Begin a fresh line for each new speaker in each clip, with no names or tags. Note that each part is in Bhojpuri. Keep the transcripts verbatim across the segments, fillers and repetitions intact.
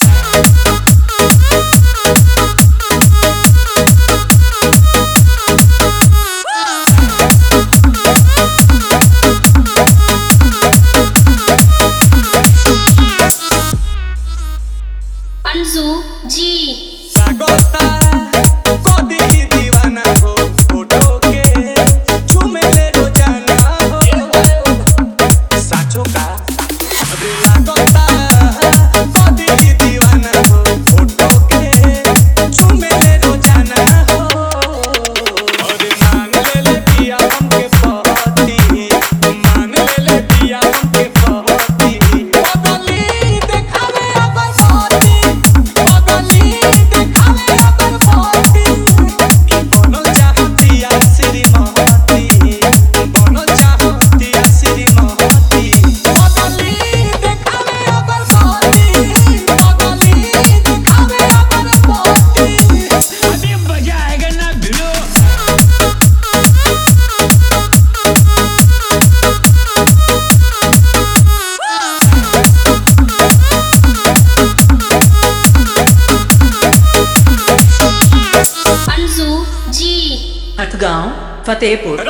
अंजू जी
हथगांव फतेहपुर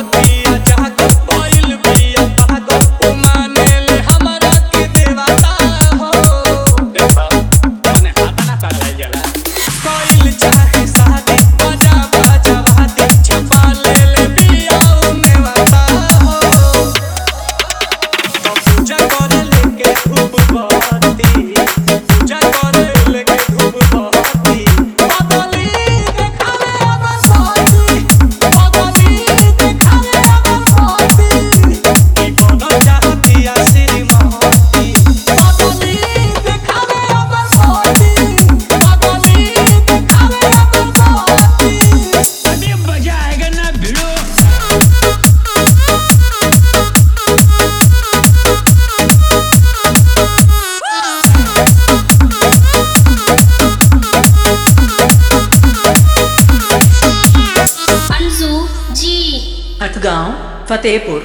हथगांव फतेहपुर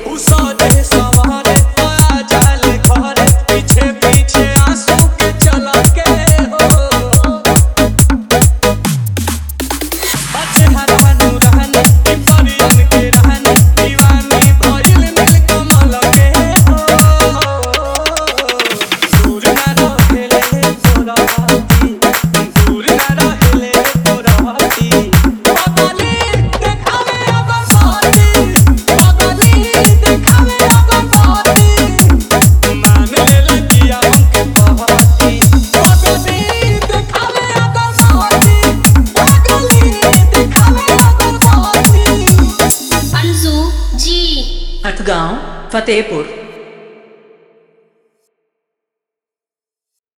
पीछे पीछे आंसू के चला के हो बच्चे हरानु रहने परियन के रहने दीवानी भइल मिल कमल के हो दूर ना रहेले तोरा हाथी दूर ना रहेले तोरा हाथी बदली देखावे अगर साथी बदली देखावे अगर साथी मान ले लगिया हमके पहाती बदली देखावे अगर साथी बदली देखावे अगर साथी
अंजू जी
हथगांव फतेहपुर।